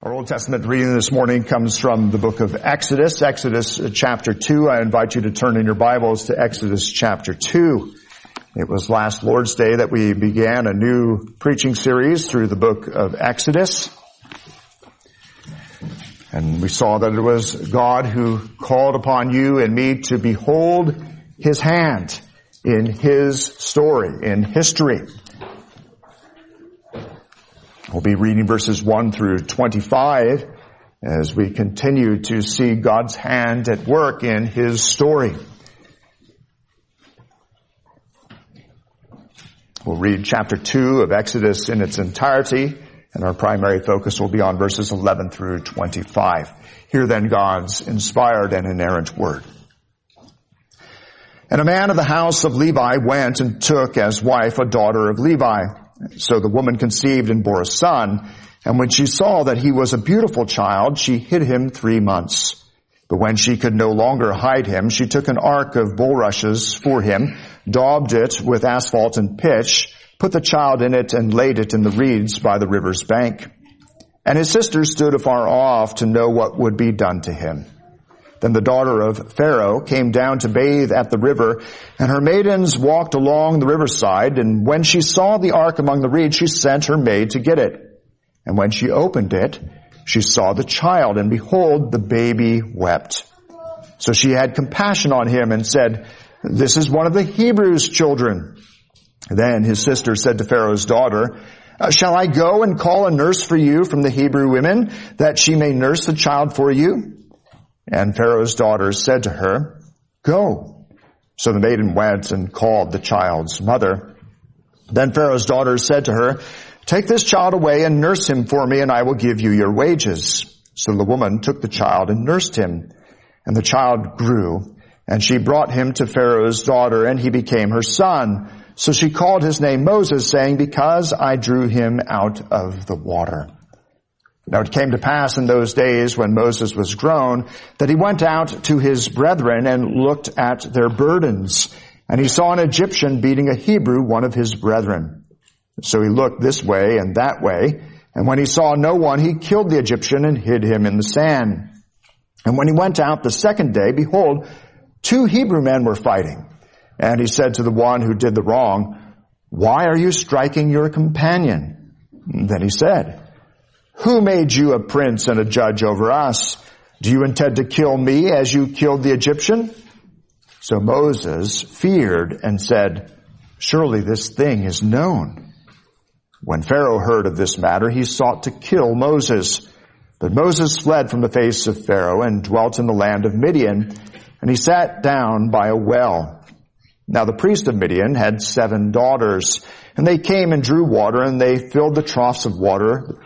Our Old Testament reading this morning comes from the book of Exodus, chapter 2. I invite you to turn in your Bibles to Exodus chapter 2. It was last Lord's Day that we began a new preaching series through the book of Exodus. And we saw that it was God who called upon you and me to behold His hand in His story, in history. We'll be reading verses 1 through 25 as we continue to see God's hand at work in His story. We'll read chapter 2 of Exodus in its entirety, and our primary focus will be on verses 11 through 25. Hear then God's inspired and inerrant word. And a man of the house of Levi went and took as wife a daughter of Levi. So the woman conceived and bore a son, and when she saw that he was a beautiful child, she hid him 3 months. But when she could no longer hide him, she took an ark of bulrushes for him, daubed it with asphalt and pitch, put the child in it, and laid it in the reeds by the river's bank. And his sisters stood afar off to know what would be done to him. Then the daughter of Pharaoh came down to bathe at the river, and her maidens walked along the riverside, and when she saw the ark among the reeds, she sent her maid to get it. And when she opened it, she saw the child, and behold, the baby wept. So she had compassion on him and said, "This is one of the Hebrews' children." Then his sister said to Pharaoh's daughter, "Shall I go and call a nurse for you from the Hebrew women, that she may nurse the child for you?" And Pharaoh's daughter said to her, "Go." So the maiden went and called the child's mother. Then Pharaoh's daughter said to her, "Take this child away and nurse him for me, and I will give you your wages." So the woman took the child and nursed him. And the child grew, and she brought him to Pharaoh's daughter, and he became her son. So she called his name Moses, saying, "Because I drew him out of the water." Now it came to pass in those days when Moses was grown that he went out to his brethren and looked at their burdens. And he saw an Egyptian beating a Hebrew, one of his brethren. So he looked this way and that way. And when he saw no one, he killed the Egyptian and hid him in the sand. And when he went out the second day, behold, 2 Hebrew men were fighting. And he said to the one who did the wrong, "Why are you striking your companion?" And then he said, "Who made you a prince and a judge over us? Do you intend to kill me as you killed the Egyptian?" So Moses feared and said, "Surely this thing is known." When Pharaoh heard of this matter, he sought to kill Moses. But Moses fled from the face of Pharaoh and dwelt in the land of Midian, and he sat down by a well. Now the priest of Midian had 7 daughters, and they came and drew water, and they filled the troughs of water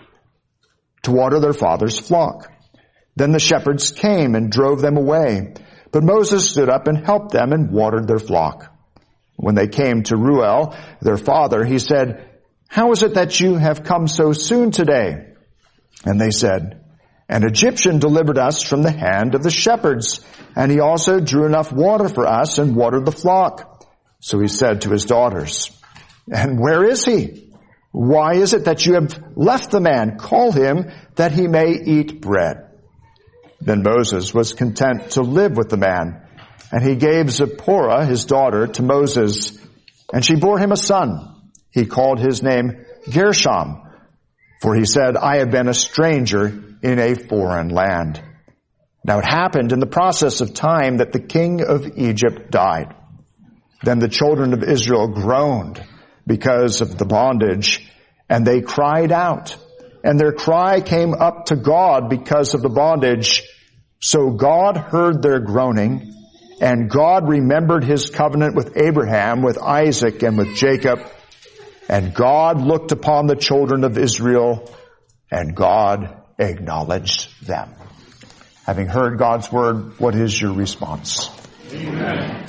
to water their father's flock. Then the shepherds came and drove them away. But Moses stood up and helped them and watered their flock. When they came to Reuel, their father, he said, "How is it that you have come so soon today?" And they said, "An Egyptian delivered us from the hand of the shepherds, and he also drew enough water for us and watered the flock." So he said to his daughters, "And where is he? Why is it that you have left the man? Call him that he may eat bread." Then Moses was content to live with the man, and he gave Zipporah, his daughter, to Moses, and she bore him a son. He called his name Gershom, for he said, "I have been a stranger in a foreign land." Now it happened in the process of time that the king of Egypt died. Then the children of Israel groaned because of the bondage, and they cried out, and their cry came up to God because of the bondage. So God heard their groaning, and God remembered his covenant with Abraham, with Isaac, and with Jacob. And God looked upon the children of Israel, and God acknowledged them. Having heard God's word, what is your response? Amen.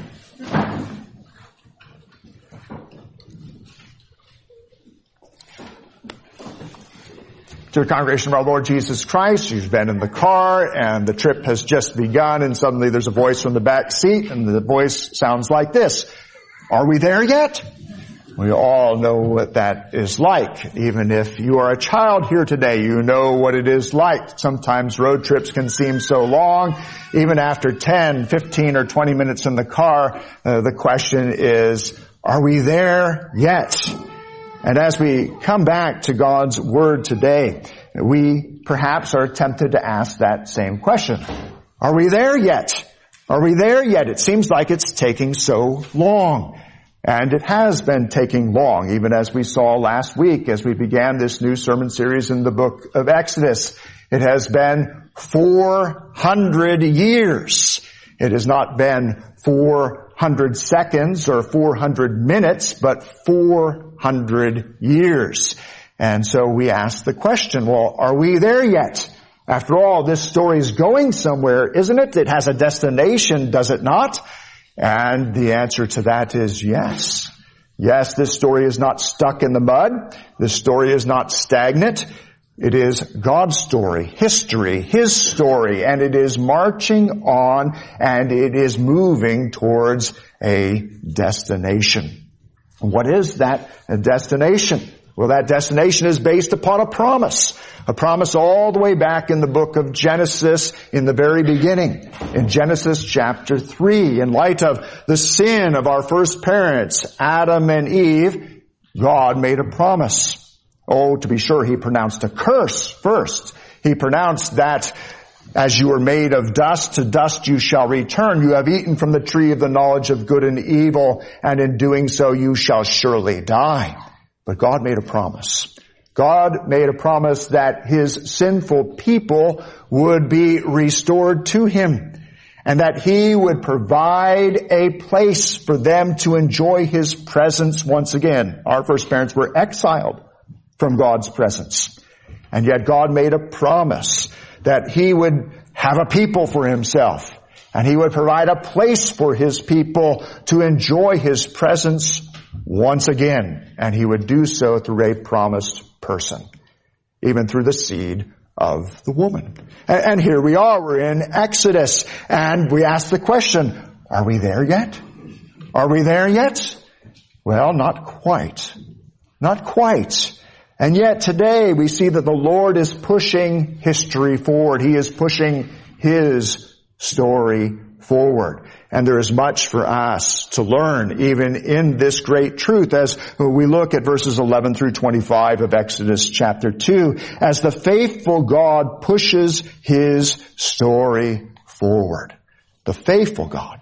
To the congregation of our Lord Jesus Christ, you've been in the car and the trip has just begun, and suddenly there's a voice from the back seat, and the voice sounds like this: "Are we there yet?" We all know what that is like. Even if you are a child here today, you know what it is like. Sometimes road trips can seem so long. Even after 10, 15, or 20 minutes in the car, the question is, are we there yet? And as we come back to God's Word today, we perhaps are tempted to ask that same question. Are we there yet? Are we there yet? It seems like it's taking so long. And it has been taking long, even as we saw last week as we began this new sermon series in the book of Exodus. It has been 400 years. It has not been 400 seconds or 400 minutes, but 400 years. And so we ask the question, well, are we there yet? After all, this story is going somewhere, isn't it? It has a destination, does it not? And the answer to that is yes. Yes, this story is not stuck in the mud. This story is not stagnant. It is God's story, history, His story, and it is marching on and it is moving towards a destination. What is that destination? Well, that destination is based upon a promise all the way back in the book of Genesis in the very beginning. In Genesis chapter 3, in light of the sin of our first parents, Adam and Eve, God made a promise. Oh, to be sure, He pronounced a curse first. He pronounced that as you are made of dust, to dust you shall return. You have eaten from the tree of the knowledge of good and evil, and in doing so you shall surely die. But God made a promise. God made a promise that His sinful people would be restored to Him and that He would provide a place for them to enjoy His presence once again. Our first parents were exiled from God's presence. And yet God made a promise that He would have a people for Himself and He would provide a place for His people to enjoy His presence once again, and He would do so through a promised person, even through the seed of the woman. And here we are, we're in Exodus, and we ask the question, are we there yet? Are we there yet? Well, not quite. Not quite. And yet today we see that the Lord is pushing history forward. He is pushing His story forward. And there is much for us to learn even in this great truth as we look at verses 11 through 25 of Exodus chapter 2 as the faithful God pushes His story forward. The faithful God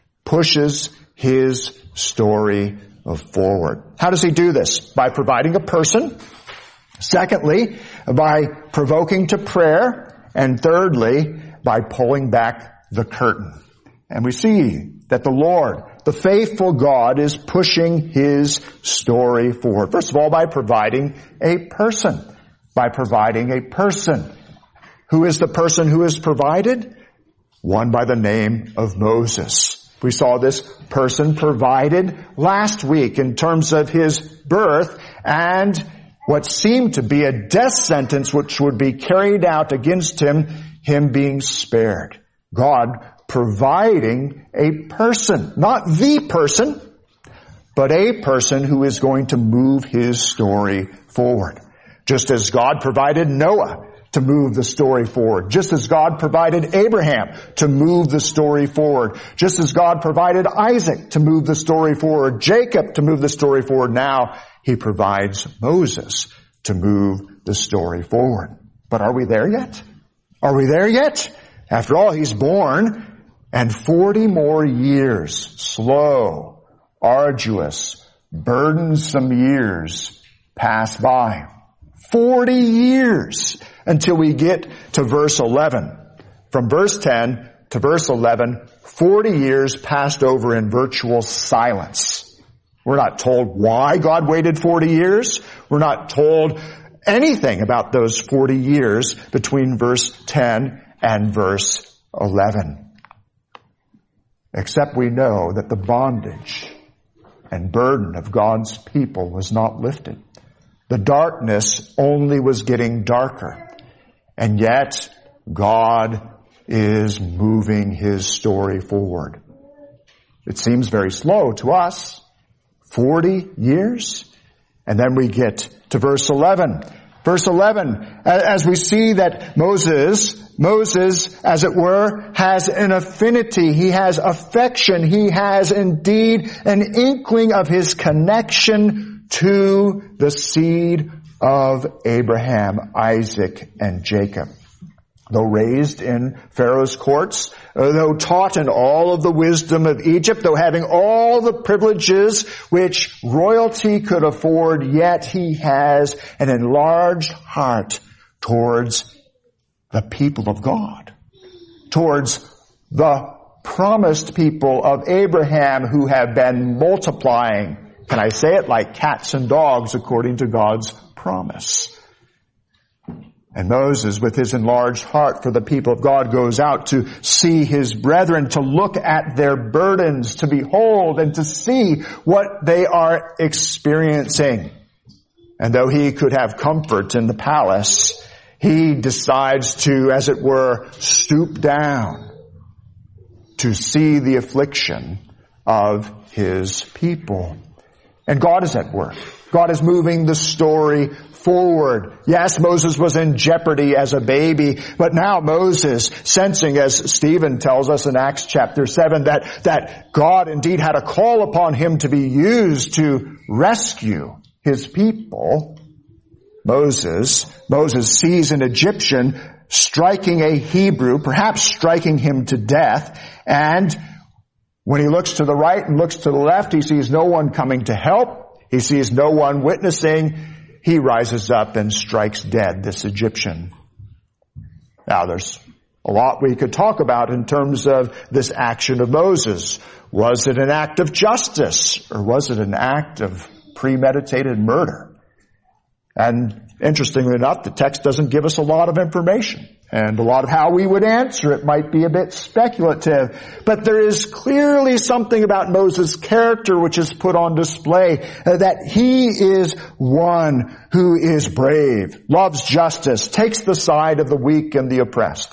pushes His story forward. How does He do this? By providing a person. Secondly, by provoking to prayer. And thirdly, by pulling back the curtain. And we see that the Lord, the faithful God, is pushing His story forward. First of all, by providing a person. By providing a person. Who is the person who is provided? One by the name of Moses. We saw this person provided last week in terms of his birth and what seemed to be a death sentence which would be carried out against him being spared. God providing a person, not the person, but a person who is going to move His story forward. Just as God provided Noah to move the story forward. Just as God provided Abraham to move the story forward. Just as God provided Isaac to move the story forward. Jacob to move the story forward. Now He provides Moses to move the story forward. But are we there yet? Are we there yet? After all, He's born and 40 more years, slow, arduous, burdensome years pass by. 40 years until we get to verse 11. From verse 10 to verse 11, 40 years passed over in virtual silence. We're not told why God waited 40 years. We're not told anything about those 40 years between verse 10 and verse 11. Except we know that the bondage and burden of God's people was not lifted. The darkness only was getting darker. And yet, God is moving His story forward. It seems very slow to us. 40 years. And then we get to verse 11. Verse 11, as we see that Moses, as it were, has an affinity. He has affection. He has indeed an inkling of his connection to the seed of Abraham, Isaac, and Jacob. Though raised in Pharaoh's courts, though taught in all of the wisdom of Egypt, though having all the privileges which royalty could afford, yet he has an enlarged heart towards the people of God, towards the promised people of Abraham who have been multiplying. Can I say it? Like cats and dogs according to God's promise. And Moses, with his enlarged heart for the people of God, goes out to see his brethren, to look at their burdens, to behold and to see what they are experiencing. And though he could have comfort in the palace, he decides to, as it were, stoop down to see the affliction of his people. And God is at work. God is moving the story forward. Yes, Moses was in jeopardy as a baby, but now Moses, sensing, as Stephen tells us in Acts chapter 7, that God indeed had a call upon him to be used to rescue his people. Moses sees an Egyptian striking a Hebrew, perhaps striking him to death, and when he looks to the right and looks to the left, he sees no one coming to help. He sees no one witnessing. He rises up and strikes dead this Egyptian. Now, there's a lot we could talk about in terms of this action of Moses. Was it an act of justice, or was it an act of premeditated murder? And interestingly enough, the text doesn't give us a lot of information. And a lot of how we would answer it might be a bit speculative. But there is clearly something about Moses' character which is put on display, that he is one who is brave, loves justice, takes the side of the weak and the oppressed.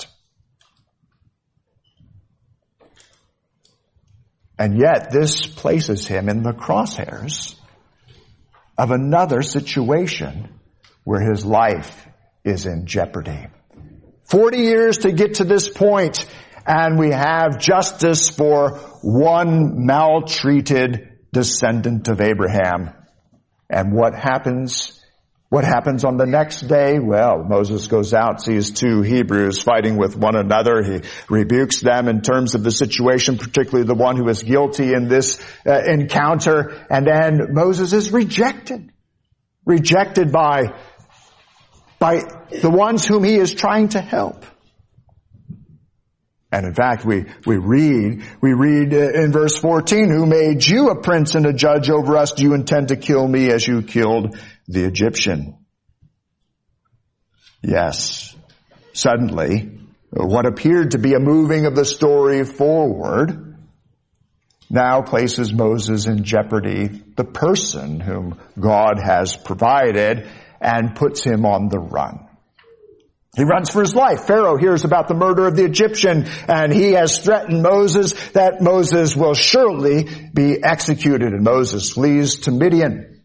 And yet this places him in the crosshairs of another situation where his life is in jeopardy. 40 years to get to this point, and we have justice for one maltreated descendant of Abraham. And what happens? What happens on the next day? Well, Moses goes out, sees two Hebrews fighting with one another. He rebukes them in terms of the situation, particularly the one who is guilty in this encounter. And then Moses is rejected by the ones whom he is trying to help. And in fact, we read in verse 14, who made you a prince and a judge over us? Do you intend to kill me as you killed the Egyptian? Yes. Suddenly, what appeared to be a moving of the story forward now places Moses in jeopardy, the person whom God has provided, and puts him on the run. He runs for his life. Pharaoh hears about the murder of the Egyptian, and he has threatened Moses that Moses will surely be executed, and Moses flees to Midian.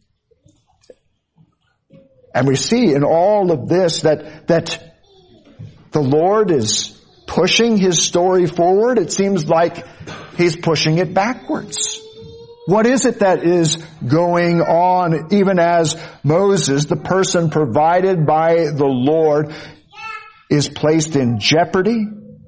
And we see in all of this that the Lord is pushing his story forward. It seems like he's pushing it backwards. What is it that is going on even as Moses, the person provided by the Lord, is placed in jeopardy,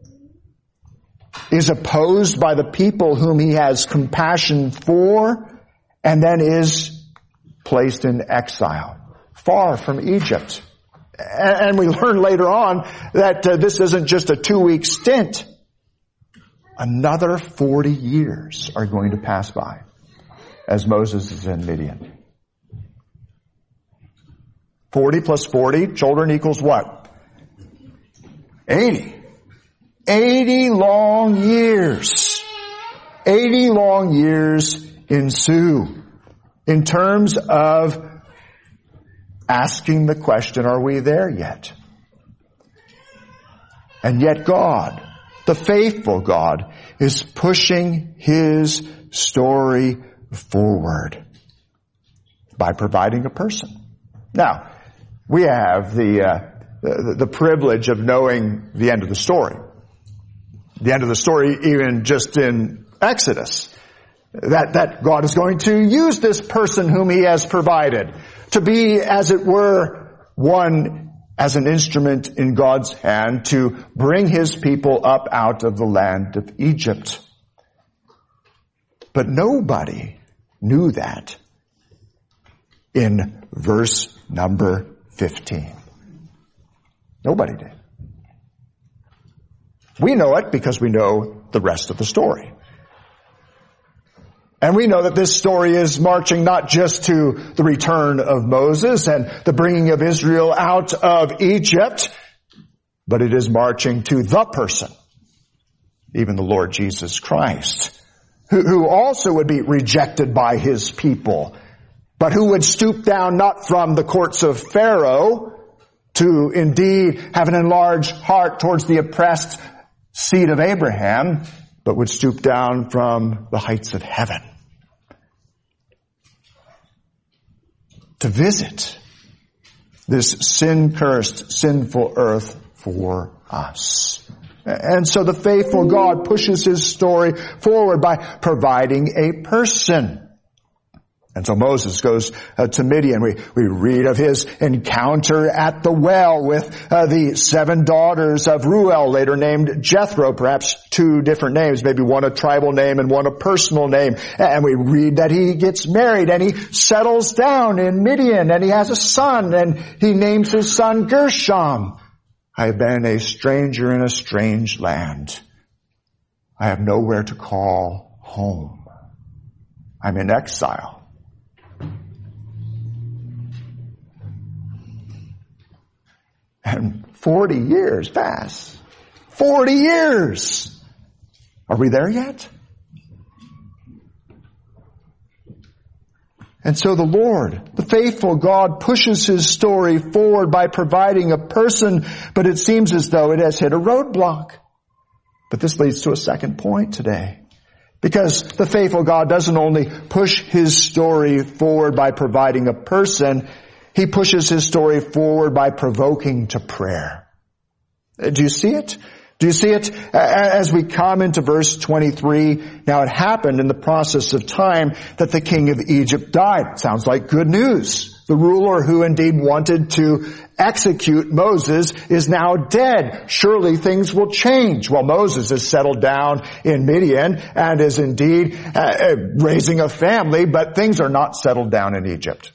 is opposed by the people whom he has compassion for, and then is placed in exile, far from Egypt. And we learn later on that this isn't just a 2-week stint. Another 40 years are going to pass by as Moses is in Midian. 40 plus 40, children, equals what? 80. 80 long years. 80 long years ensue in terms of asking the question, are we there yet? And yet God, the faithful God, is pushing his story forward. by providing a person. Now, we have the privilege of knowing the end of the story. The end of the story even just in Exodus. That God is going to use this person whom He has provided to be, as it were, one as an instrument in God's hand to bring His people up out of the land of Egypt. But nobody knew that in verse number 15. Nobody did. We know it because we know the rest of the story. And we know that this story is marching not just to the return of Moses and the bringing of Israel out of Egypt, but it is marching to the person, even the Lord Jesus Christ, who also would be rejected by His people, but who would stoop down not from the courts of Pharaoh to indeed have an enlarged heart towards the oppressed seed of Abraham, but would stoop down from the heights of heaven to visit this sin-cursed, sinful earth for us. And so the faithful God pushes His story forward by providing a person. And so Moses goes to Midian. We read of his encounter at the well with the 7 daughters of Reuel, later named Jethro, perhaps 2 different names, maybe one a tribal name and one a personal name. And we read that he gets married and he settles down in Midian and he has a son and he names his son Gershom. I have been a stranger in a strange land. I have nowhere to call home. I'm in exile. And 40 years pass. 40 years! Are we there yet? And so the Lord, the faithful God, pushes His story forward by providing a person, but it seems as though it has hit a roadblock. But this leads to a second point today. Because the faithful God doesn't only push His story forward by providing a person, He pushes His story forward by provoking to prayer. Do you see it? Do you see it? As we come into verse 23, now it happened in the process of time that the king of Egypt died. Sounds like good news. The ruler who indeed wanted to execute Moses is now dead. Surely things will change. Well, Moses is settled down in Midian and is indeed raising a family, but things are not settled down in Egypt.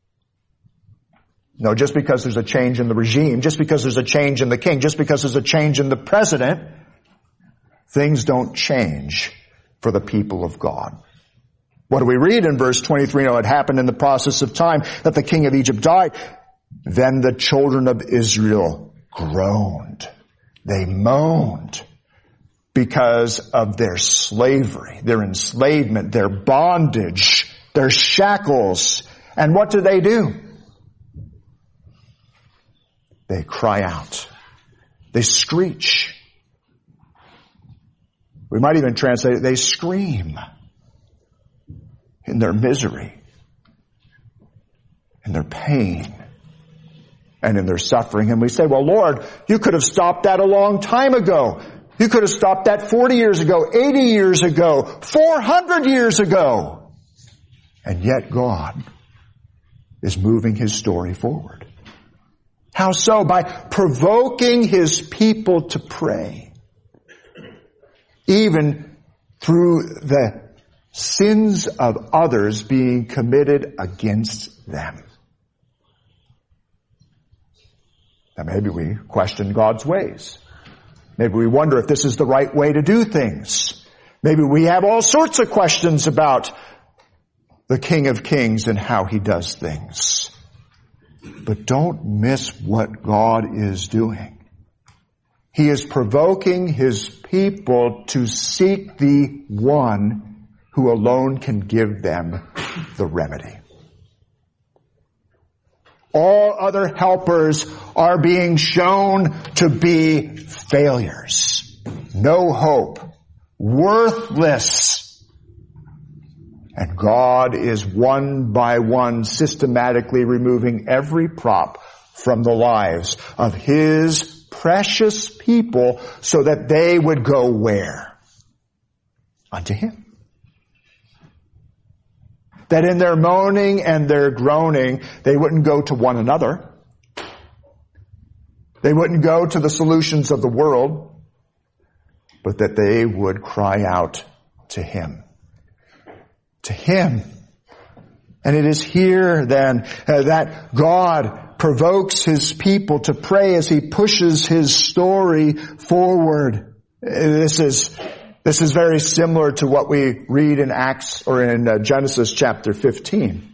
No, just because there's a change in the regime, just because there's a change in the king, just because there's a change in the president, things don't change for the people of God. What do we read in verse 23? Now, it happened in the process of time that the king of Egypt died. Then the children of Israel groaned. They moaned because of their slavery, their enslavement, their bondage, their shackles. And what do? They cry out. They screech. We might even translate it, they scream in their misery, in their pain, and in their suffering. And we say, well, Lord, you could have stopped that a long time ago. You could have stopped that 40 years ago, 80 years ago, 400 years ago. And yet God is moving His story forward. How so? By provoking His people to pray. Even through the sins of others being committed against them. Now maybe we question God's ways. Maybe we wonder if this is the right way to do things. Maybe we have all sorts of questions about the King of Kings and how He does things. But don't miss what God is doing. He is provoking His people to seek the one who alone can give them the remedy. All other helpers are being shown to be failures. No hope. Worthless. And God is one by one systematically removing every prop from the lives of His precious people so that they would go where? Unto Him. That in their moaning and their groaning, they wouldn't go to one another. They wouldn't go to the solutions of the world, but that they would cry out to Him. To Him. And it is here then that God provokes His people to pray as He pushes His story forward. This is very similar to what we read in Acts or in Genesis chapter 15.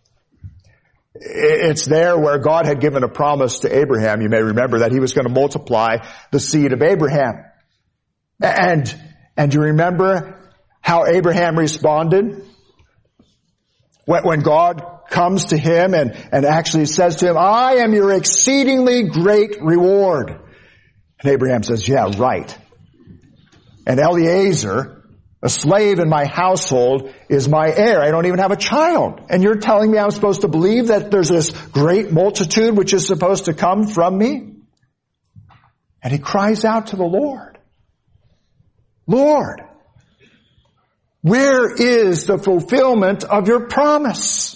It's there where God had given a promise to Abraham. You may remember that He was going to multiply the seed of Abraham. And you remember how Abraham responded? When God comes to him and actually says to him, I am your exceedingly great reward. And Abraham says, yeah, right. And Eliezer, a slave in my household, is my heir. I don't even have a child. And you're telling me I'm supposed to believe that there's this great multitude which is supposed to come from me? And he cries out to the Lord. Lord, where is the fulfillment of your promise?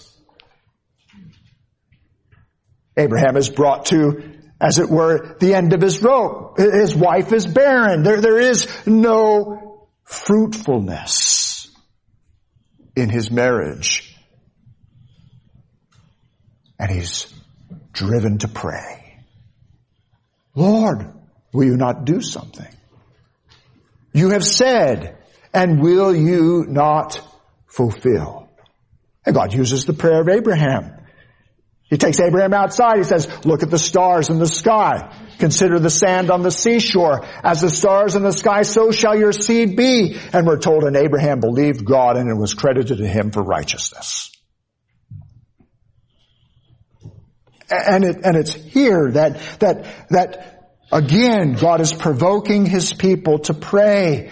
Abraham is brought to, as it were, the end of his rope. His wife is barren. There is no fruitfulness in his marriage. And he's driven to pray. Lord, will you not do something? You have said, and will you not fulfill? And God uses the prayer of Abraham. He takes Abraham outside. He says, look at the stars in the sky. Consider the sand on the seashore. As the stars in the sky, so shall your seed be. And we're told, and Abraham believed God, and it was credited to him for righteousness. And it's here that again, God is provoking His people to pray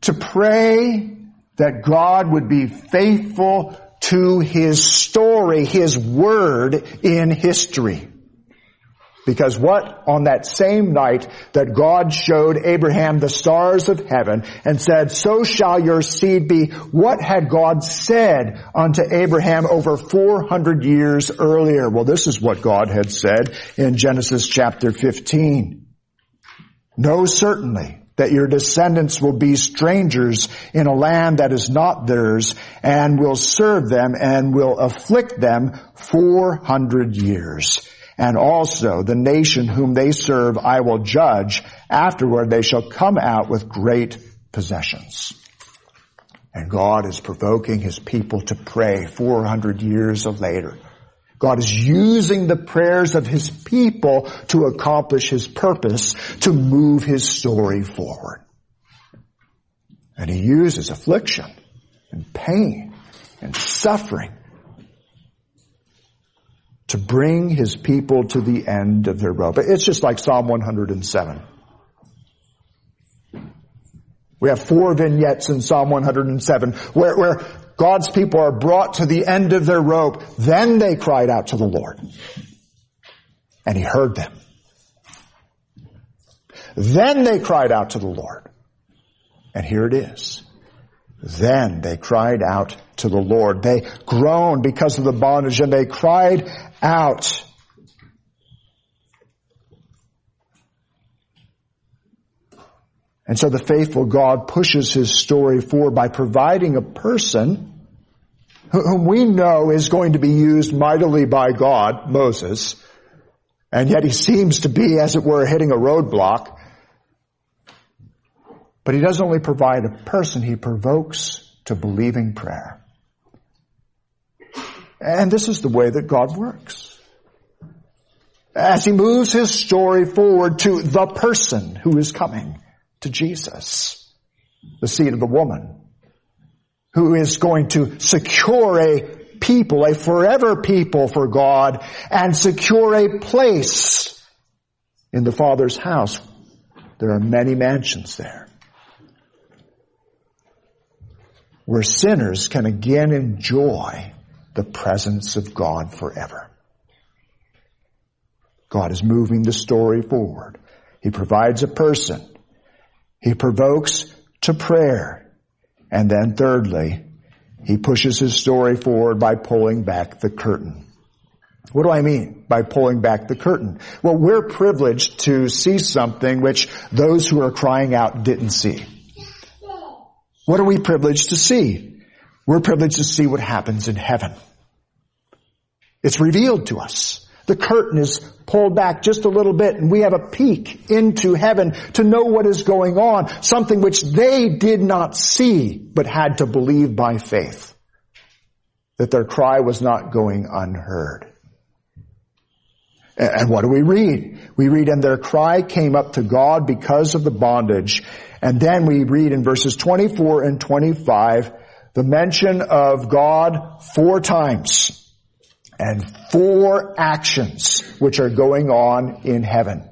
that God would be faithful to His story, His word in history. Because what? On that same night that God showed Abraham the stars of heaven and said, so shall your seed be, what had God said unto Abraham over 400 years earlier? Well, this is what God had said in Genesis chapter 15. Know certainly that your descendants will be strangers in a land that is not theirs, and will serve them and will afflict them 400 years. And also the nation whom they serve I will judge. Afterward they shall come out with great possessions. And God is provoking His people to pray 400 years later. God is using the prayers of His people to accomplish His purpose, to move His story forward. And He uses affliction and pain and suffering to bring His people to the end of their rope. It's just like Psalm 107. We have 4 vignettes in Psalm 107 where God's people are brought to the end of their rope. Then they cried out to the Lord. And He heard them. Then they cried out to the Lord. And here it is. Then they cried out to the Lord. They groaned because of the bondage, and they cried out. And so the faithful God pushes His story forward by providing a person whom we know is going to be used mightily by God, Moses, and yet he seems to be, as it were, hitting a roadblock. But He doesn't only provide a person, He provokes to believing prayer. And this is the way that God works. As He moves His story forward to the person who is coming, to Jesus, the seed of the woman, who is going to secure a people, a forever people for God, and secure a place in the Father's house. There are many mansions there. where sinners can again enjoy the presence of God forever. God is moving the story forward. He provides a person. He provokes to prayer. And then thirdly, he pushes his story forward by pulling back the curtain. What do I mean by pulling back the curtain? Well, we're privileged to see something which those who are crying out didn't see. What are we privileged to see? We're privileged to see what happens in heaven. It's revealed to us. The curtain is pulled back just a little bit, and we have a peek into heaven to know what is going on, something which they did not see but had to believe by faith, that their cry was not going unheard. And what do we read? We read, and their cry came up to God because of the bondage. And then we read in verses 24 and 25 the mention of God 4 times and 4 actions which are going on in heaven.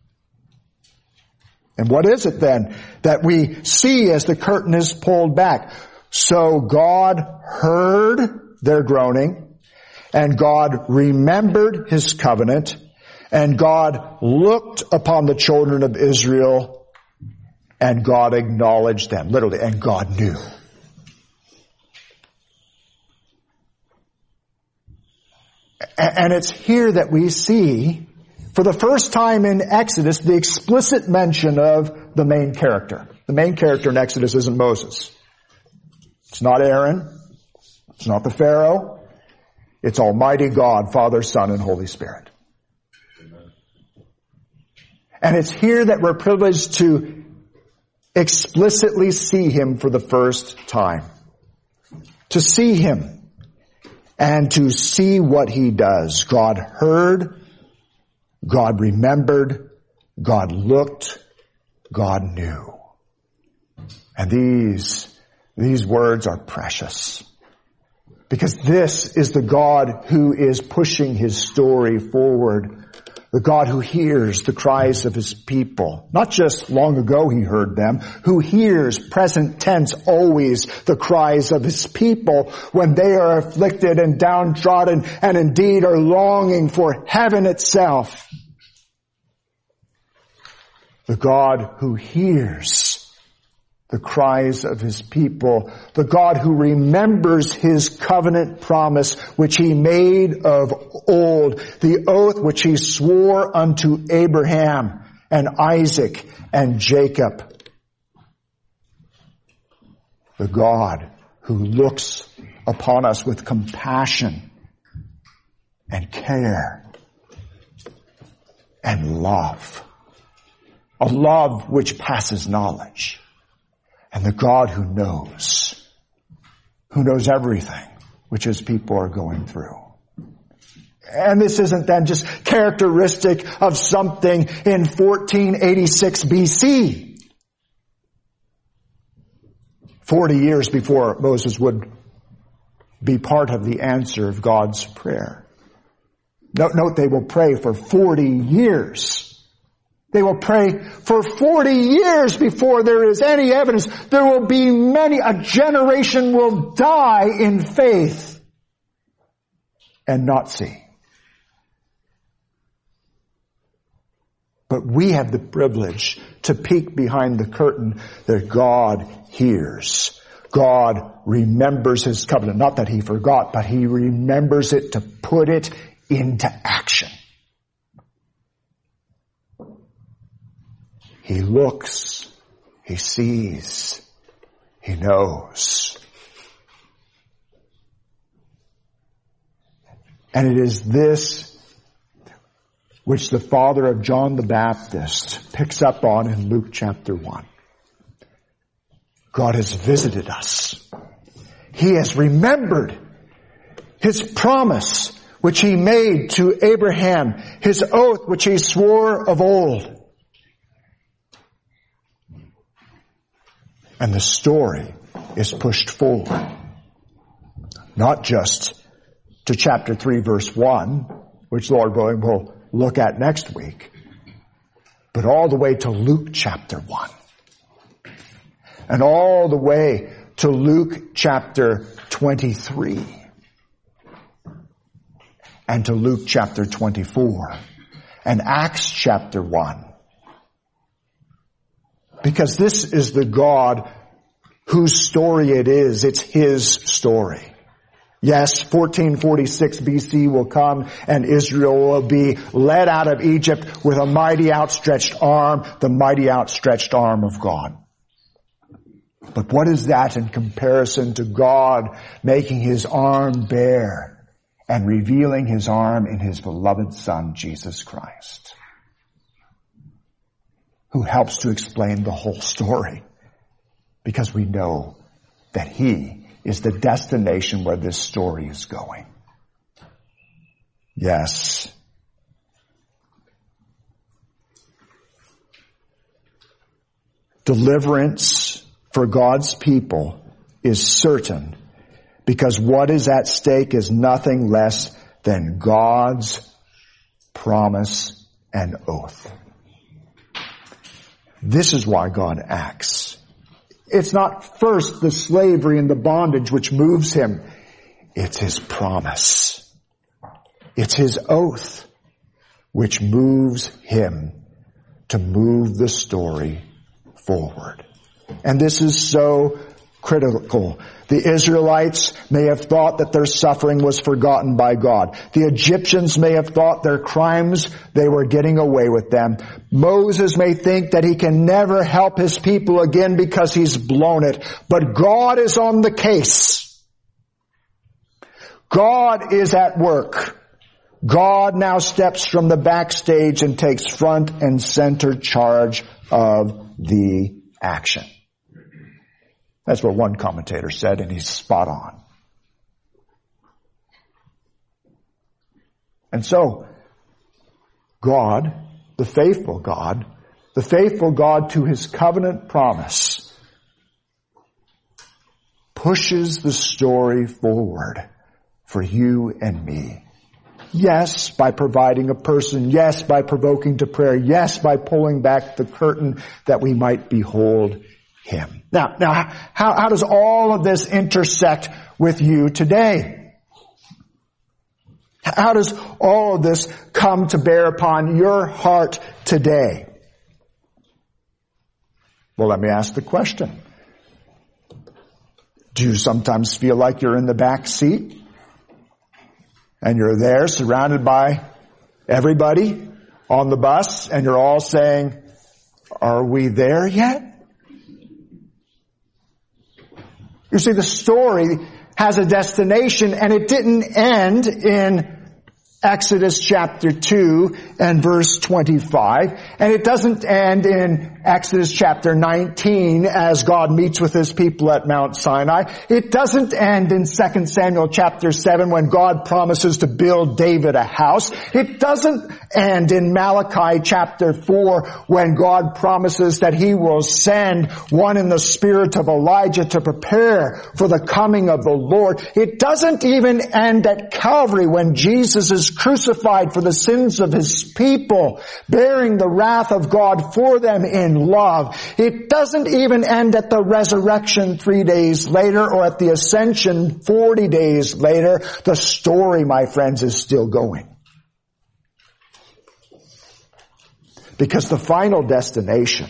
And what is it then that we see as the curtain is pulled back? So God heard their groaning, and God remembered his covenant, and God looked upon the children of Israel, and God acknowledged them, literally, and God knew. And it's here that we see, for the first time in Exodus, the explicit mention of the main character. The main character in Exodus isn't Moses. It's not Aaron. It's not the Pharaoh. It's Almighty God, Father, Son, and Holy Spirit. Amen. And it's here that we're privileged to explicitly see him for the first time. To see him and to see what he does. God heard, God remembered, God looked, God knew. And these words are precious. Because this is the God who is pushing his story forward. The God who hears the cries of his people. Not just long ago he heard them. Who hears, present tense, always the cries of his people when they are afflicted and downtrodden and indeed are longing for heaven itself. The God who hears the cries of his people, the God who remembers his covenant promise which he made of old, the oath which he swore unto Abraham and Isaac and Jacob. The God who looks upon us with compassion and care and love. A love which passes knowledge. And the God who knows everything which his people are going through. And this isn't then just characteristic of something in 1486 BC. 40 years before Moses would be part of the answer of God's prayer. Note they will pray for 40 years. They will pray for 40 years before there is any evidence. There will be a generation will die in faith and not see. But we have the privilege to peek behind the curtain that God hears. God remembers his covenant. Not that he forgot, but he remembers it to put it into action. He looks, he sees, he knows. And it is this which the father of John the Baptist picks up on in Luke chapter 1. God has visited us. He has remembered his promise which he made to Abraham, his oath which he swore of old. And the story is pushed forward. Not just to chapter 3 verse 1, which Lord willing we'll look at next week, but all the way to Luke chapter 1. And all the way to Luke chapter 23 and to Luke chapter 24 and Acts chapter 1. Because this is the God whose story it is. It's His story. Yes, 1446 BC will come and Israel will be led out of Egypt with a mighty outstretched arm, the mighty outstretched arm of God. But what is that in comparison to God making His arm bare and revealing His arm in His beloved Son, Jesus Christ, who helps to explain the whole story, because we know that He is the destination where this story is going. Yes. Deliverance for God's people is certain, because what is at stake is nothing less than God's promise and oath. This is why God acts. It's not first the slavery and the bondage which moves Him. It's His promise. It's His oath which moves Him to move the story forward. And this is so critical. The Israelites may have thought that their suffering was forgotten by God. The Egyptians may have thought their crimes, they were getting away with them. Moses may think that he can never help his people again because he's blown it. But God is on the case. God is at work. God now steps from the backstage and takes front and center charge of the action. That's what one commentator said, and he's spot on. And so, God, the faithful God to His covenant promise, pushes the story forward for you and me. Yes, by providing a person. Yes, by provoking to prayer. Yes, by pulling back the curtain that we might behold Him. Now, how does all of this intersect with you today? How does all of this come to bear upon your heart today? Well, let me ask the question. Do you sometimes feel like you're in the back seat? And you're there surrounded by everybody on the bus, and you're all saying, "Are we there yet?" You see, the story has a destination, and it didn't end in Exodus chapter 2 and verse 25. And it doesn't end in Exodus chapter 19 as God meets with His people at Mount Sinai. It doesn't end in 2 Samuel chapter 7 when God promises to build David a house. It doesn't end in Malachi chapter 4 when God promises that He will send one in the spirit of Elijah to prepare for the coming of the Lord. It doesn't even end at Calvary when Jesus is crucified for the sins of His people, bearing the wrath of God for them in love. It doesn't even end at the resurrection 3 days later or at the ascension 40 days later. The story, my friends, is still going. Because the final destination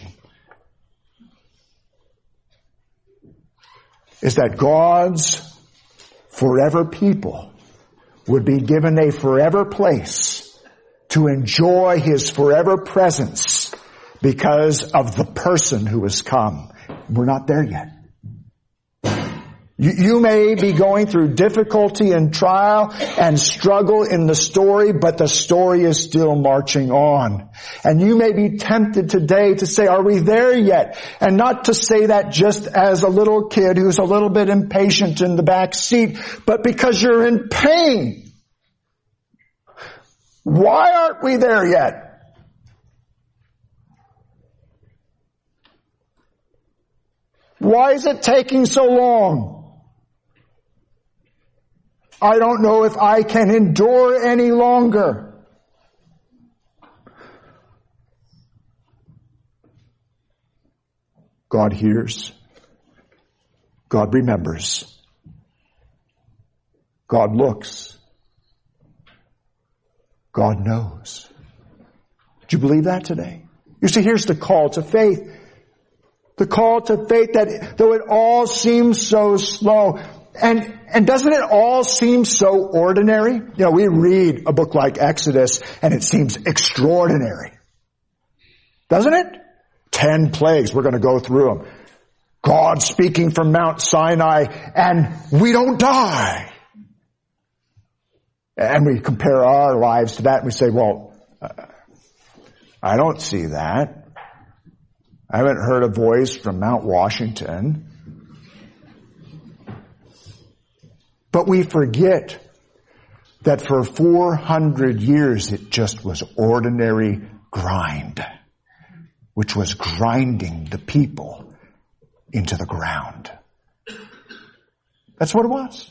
is that God's forever people would be given a forever place to enjoy His forever presence because of the person who has come. We're not there yet. You may be going through difficulty and trial and struggle in the story, but the story is still marching on. And you may be tempted today to say, "Are we there yet?" And not to say that just as a little kid who's a little bit impatient in the back seat, but because you're in pain. Why aren't we there yet? Why is it taking so long? I don't know if I can endure any longer. God hears. God remembers. God looks. God knows. Do you believe that today? You see, here's the call to faith. The call to faith that though it all seems so slow, and doesn't it all seem so ordinary? You know, we read a book like Exodus and it seems extraordinary. Doesn't it? 10 plagues, we're going to go through them. God speaking from Mount Sinai, and we don't die. And we compare our lives to that and we say, well, I don't see that. I haven't heard a voice from Mount Washington. But we forget that for 400 years it just was ordinary grind, which was grinding the people into the ground. That's what it was.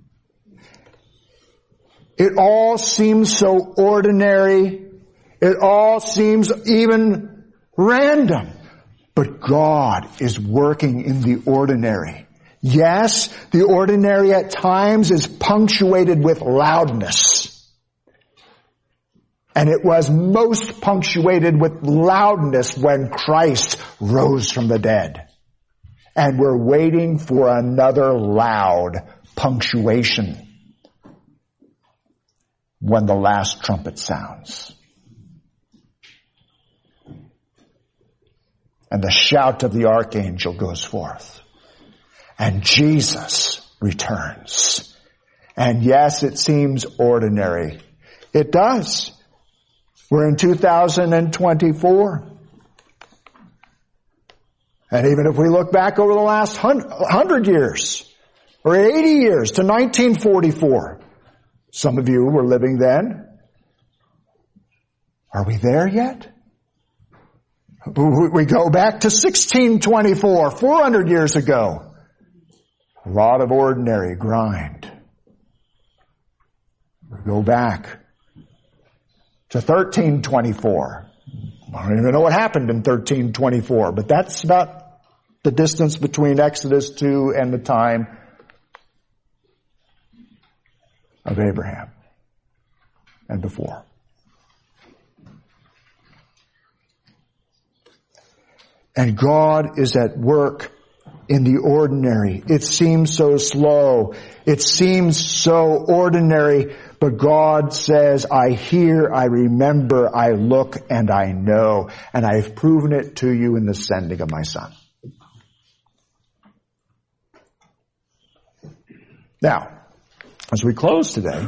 It all seems so ordinary. It all seems even random. But God is working in the ordinary. Yes, the ordinary at times is punctuated with loudness. And it was most punctuated with loudness when Christ rose from the dead. And we're waiting for another loud punctuation when the last trumpet sounds. And the shout of the archangel goes forth. And Jesus returns. And yes, it seems ordinary. It does. We're in 2024. And even if we look back over the last 100 years, or 80 years to 1944, some of you were living then. Are we there yet? We go back to 1624, 400 years ago. A lot of ordinary grind. We go back to 1324. I don't even know what happened in 1324, but that's about the distance between Exodus 2 and the time of Abraham and before. And God is at work in the ordinary. It seems so slow. It seems so ordinary. But God says, I hear, I remember, I look, and I know. And I have proven it to you in the sending of my Son. Now, as we close today,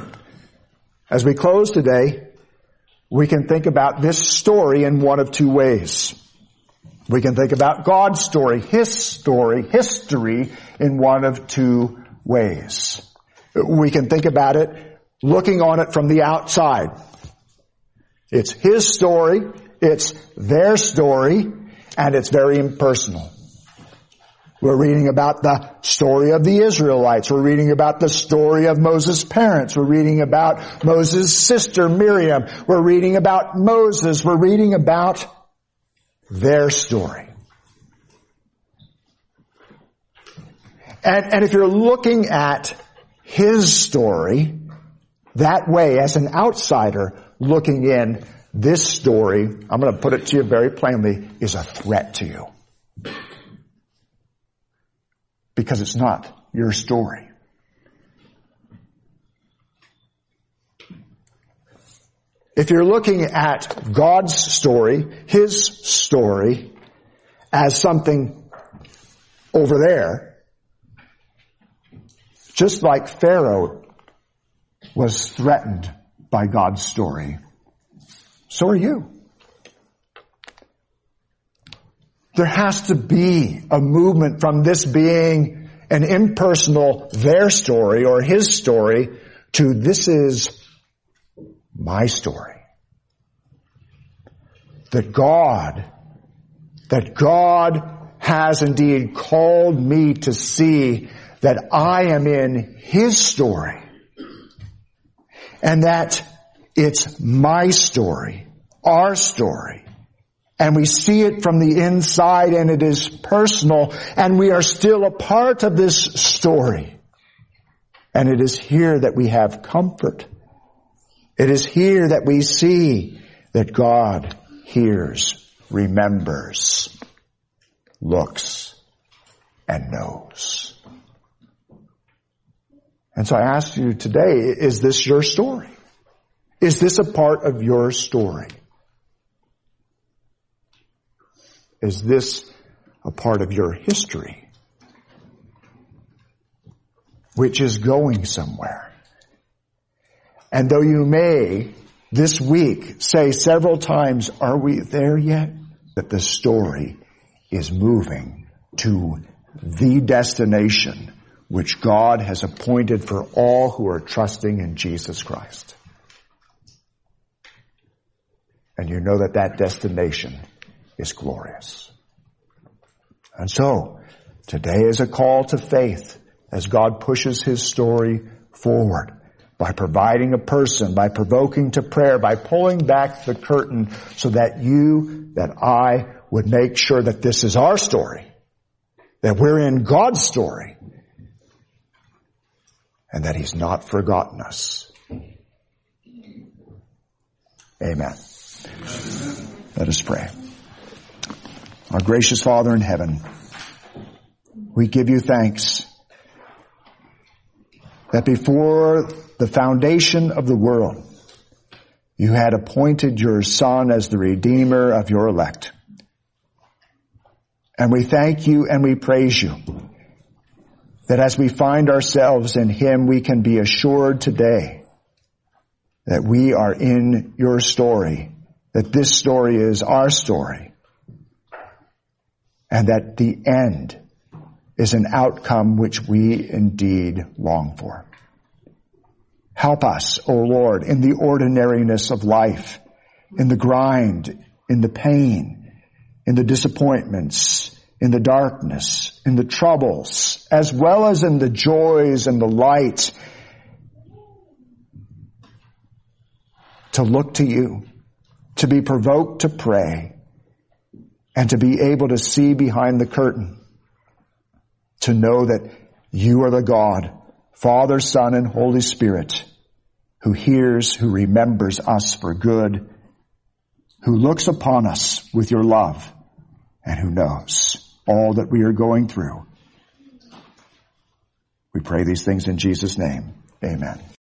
we can think about this story in one of two ways. We can think about God's story, His story, history in one of two ways. We can think about it looking on it from the outside. It's His story, it's their story, and it's very impersonal. We're reading about the story of the Israelites. We're reading about the story of Moses' parents. We're reading about Moses' sister Miriam. We're reading about Moses. We're reading about their story. And if you're looking at his story that way, as an outsider looking in, this story, I'm going to put it to you very plainly, is a threat to you. Because it's not your story. If you're looking at God's story, His story, as something over there, just like Pharaoh was threatened by God's story, so are you. There has to be a movement from this being an impersonal their story or his story to this is my story. That God has indeed called me to see that I am in His story. And that it's my story, our story. And we see it from the inside, and it is personal, and we are still a part of this story. And it is here that we have comfort. It is here that we see that God hears, remembers, looks, and knows. And so I ask you today, is this your story? Is this a part of your story? Is this a part of your history, which is going somewhere? And though you may this week say several times, are we there yet? That the story is moving to the destination which God has appointed for all who are trusting in Jesus Christ. And you know that that destination is glorious. And so, today is a call to faith as God pushes His story forward by providing a person, by provoking to prayer, by pulling back the curtain so that you, that I would make sure that this is our story, that we're in God's story, and that He's not forgotten us. Amen. Let us pray. Our gracious Father in heaven, we give you thanks that before the foundation of the world, you had appointed your Son as the Redeemer of your elect. And we thank you and we praise you that as we find ourselves in Him, we can be assured today that we are in your story, that this story is our story, and that the end is an outcome which we indeed long for. Help us, O Lord, in the ordinariness of life, in the grind, in the pain, in the disappointments, in the darkness, in the troubles, as well as in the joys and the light, to look to you, to be provoked to pray, and to be able to see behind the curtain, to know that you are the God, Father, Son, and Holy Spirit, who hears, who remembers us for good, who looks upon us with your love, and who knows all that we are going through. We pray these things in Jesus' name. Amen.